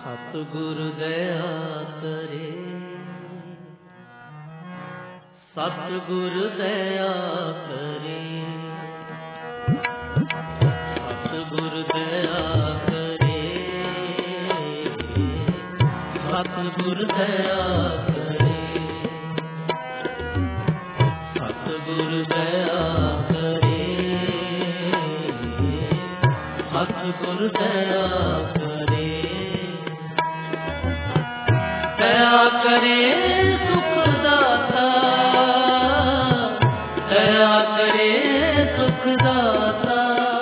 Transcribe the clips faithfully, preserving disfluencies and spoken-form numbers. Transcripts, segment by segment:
सतगुरु दया करे, सतगुरु दया करे, सतगुरु दया करे, सतगुरु दया करे, सतगुरु दया करे, सतगुरु दया करे। दया करे सुखदाता, दया करे सुखदाता,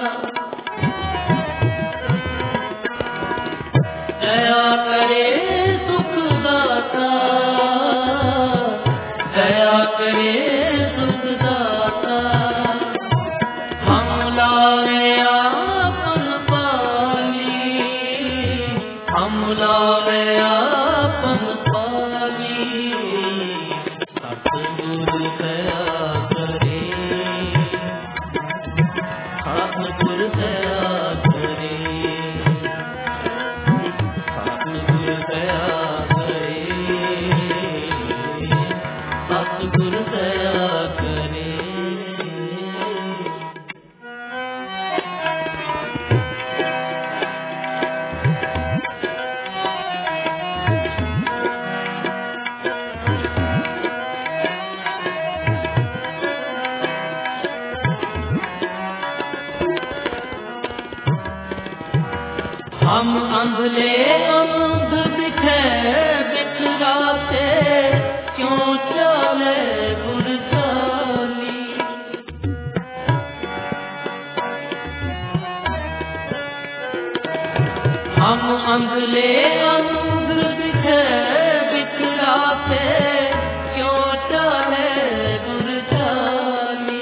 दया करे सुखदाता, दया करे सुखदाता। हम लावे आपन पाली, हम लावे आपन पाली, सतगुरु दया करे, सतगुरु दया करे, सतगुरु दया करे, सतगुरु दया करे। हम अंधले अंध दिखे बिखराते, क्यों चले गुर चाली। हम अंधले अंध दिखे बिखराते, क्यों चले गुर चाली।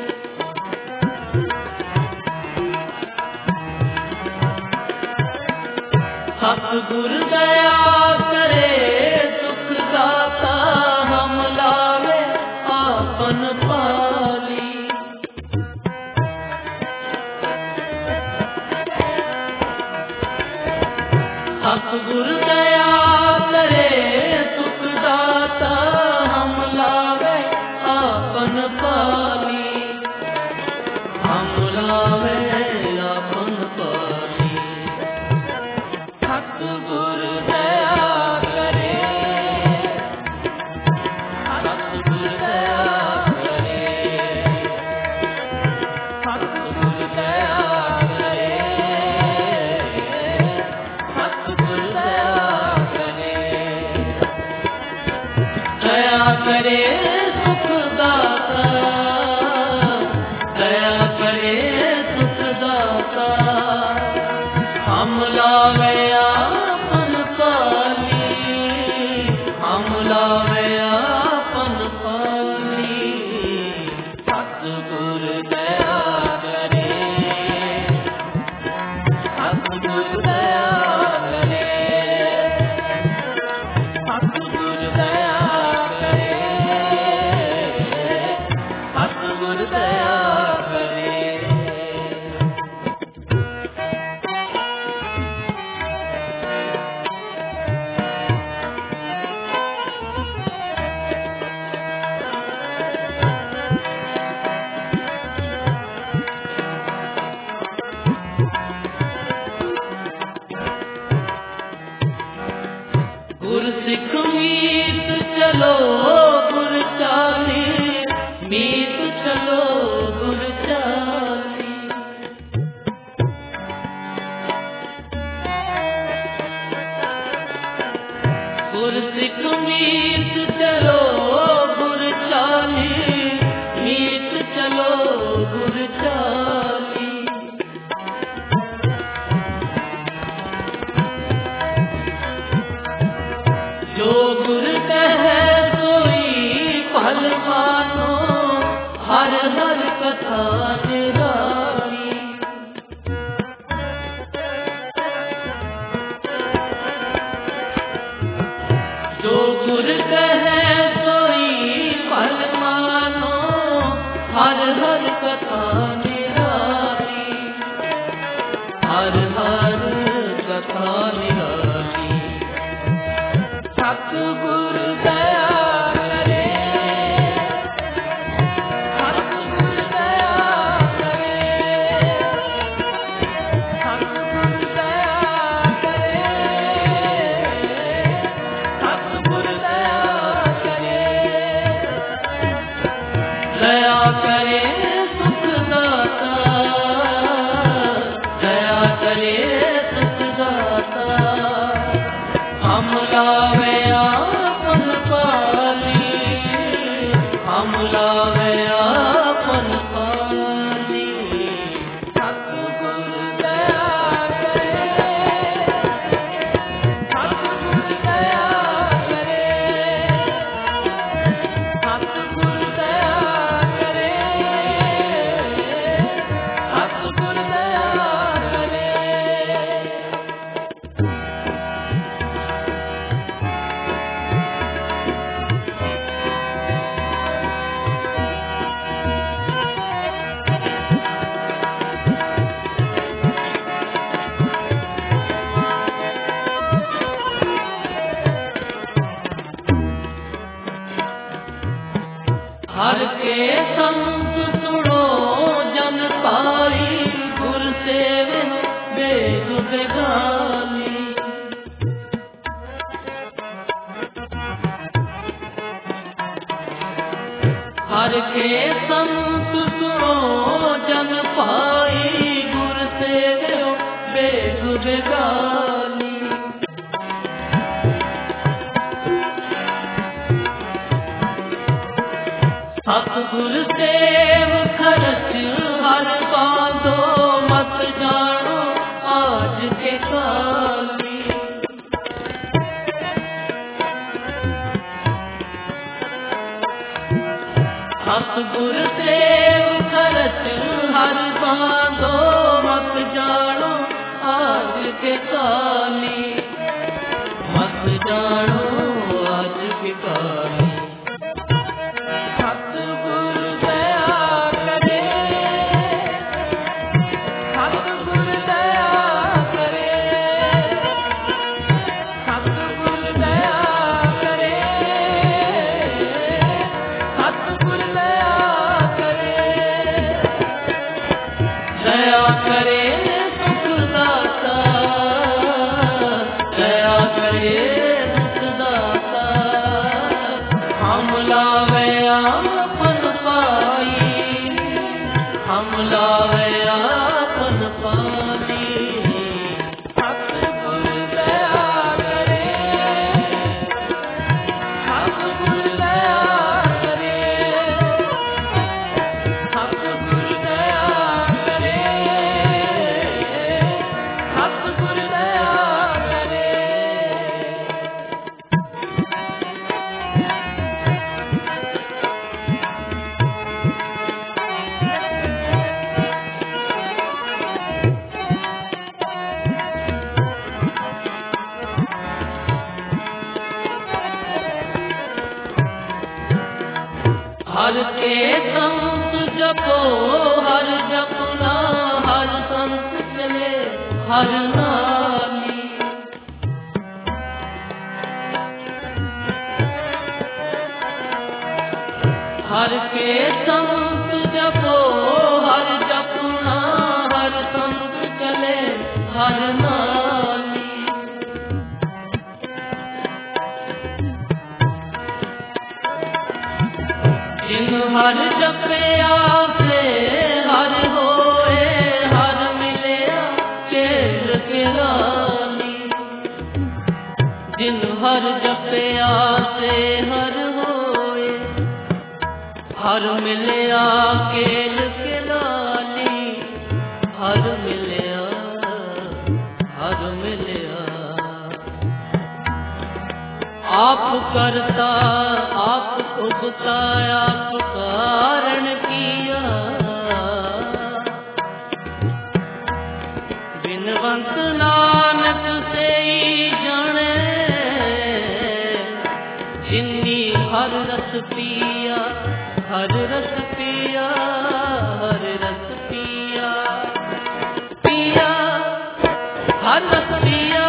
सतगुरु दया करे सुखदाता, हम लावे आपन पाली। सतगुरु दया करे सुखदाता, हम लावे आपन पाली, हम लावे आपन पाली। सतगुरु दया करे, सतगुरु दया करे, सतगुरु दया करे, सतगुरु दया करे। दया करे सुखदाता, दया करे सुखदाता। हम लावे आपन पाली, हम लावे आपन पाली, सतगुरु दया करे, सतगुरु दया करे, सतगुरु दया करे, सतगुरु दया करे। गुर सिख मीत चलो गुर चाली, मीत चलो गुर चाली। गुर सिख मीत चलो गुर चाली, मीत चलो गुर चाली। जो गुर कहे सोई फल मानो, हर हर कथा निराली। जो गुर कहे सोई फल मानो, हर हर कथा निराली, हर हर कथा निराली। बेगानी। हर के संत सुनो जन पाई, गुर सेव्यो बेग बेगानी। सतगुर सेव खरच हर बांधो, मत जानो आज के काली। सतगुर सेव खरच हर बांधो, मत जानो आज के काली। मत जानो आज के काली। हर के संत जपो हर जपना, हर संत चले हर नाली। हर के संत जपो हर जपना, हर संत चले हर नाली। जिन हर जपया से हर होए, हर मिलया केल के लाली। जिन हर जपया से हर होए, हर मिलया केल के लाली। हर मिलया हर मिलया। आप करता आप उगता, आप कारण किया। बिनवंत नानक से ही जाने, जिन्नी हर रस पिया। हर रस पिया हर रस पिया। पिया हर रस पिया।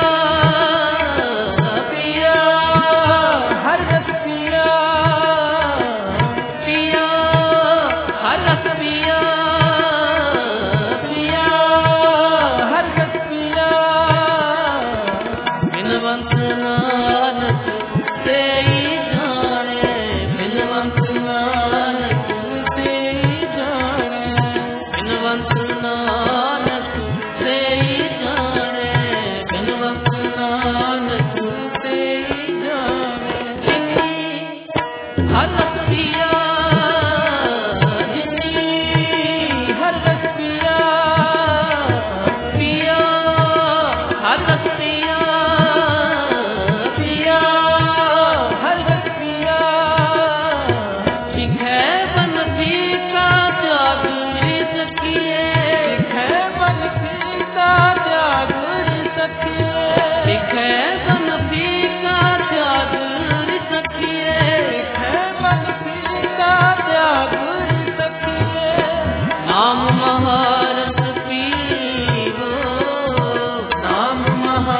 नाम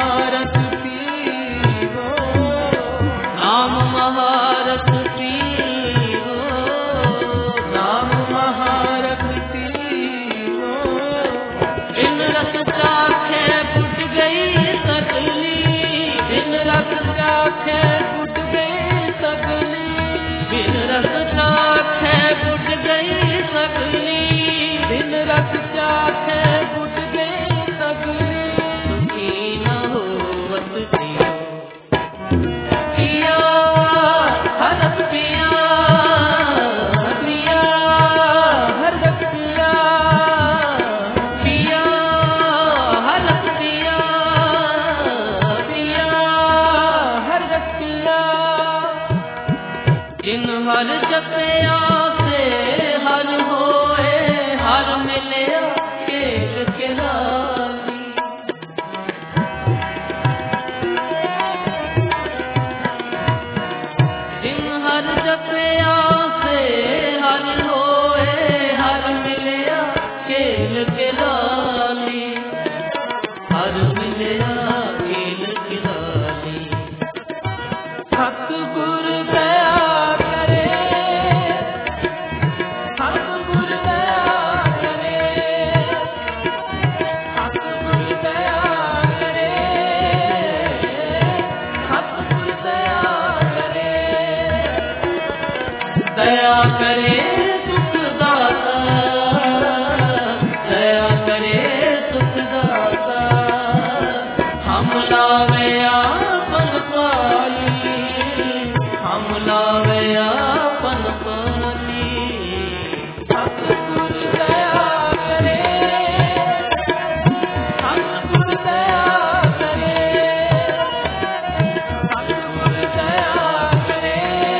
मिलिया कील किलाली। सतगुर दया करे, सतगुर दया करे, सतगुर दया करे, सतगुर दया करे, दया करे सुख दाता, दया करे सुख दाता। हम लावे आपन पाली, हम लावे आपन पाली। सतगुर दया करे, सतगुर दया करे, सतगुर दया करे,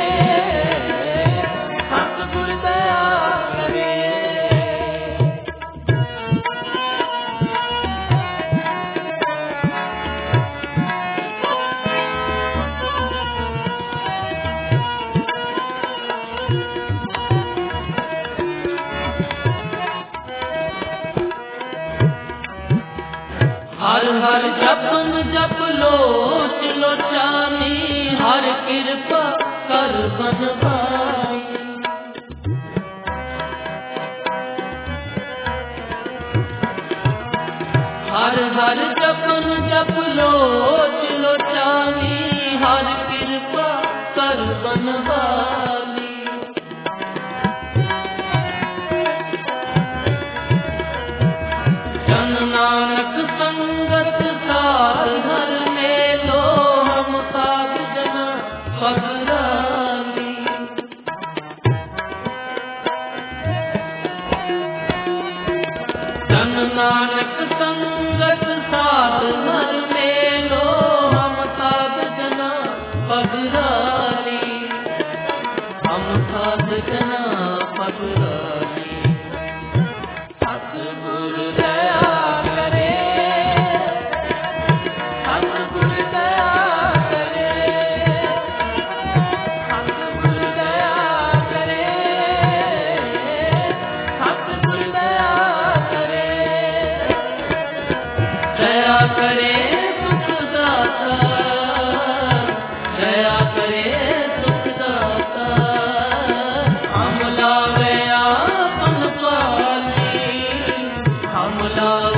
सतगुर दया करे। हर हर जपन जप लोच लोचानी, हर कृपा कर बनवाई। हर हर जपन जप लोच लोचानी, हर कृपा कर बनवाली। जन नानक संगत सार हर मेलो, हम साध जना पगराली। जन नानक संगत साध हर मेलो, हम साध जना पगराली, हम साध जना पगराली। सतगुर दया करे, सतगुर दया करे, सतगुर दया करे, सतगुर दया करे, दया करे सुख दाता, दया करे सुख दाता। हम लावे आपन पाली, हम लावे